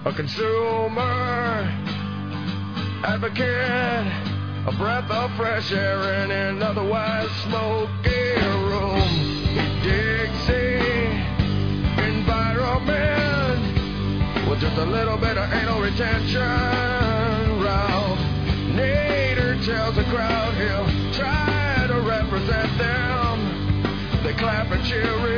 a consumer advocate, a breath of fresh air in an otherwise smoky room. He digs the environment with just a little bit of anal retention. Ralph Nader tells the crowd he'll try to represent them. They clap and cheer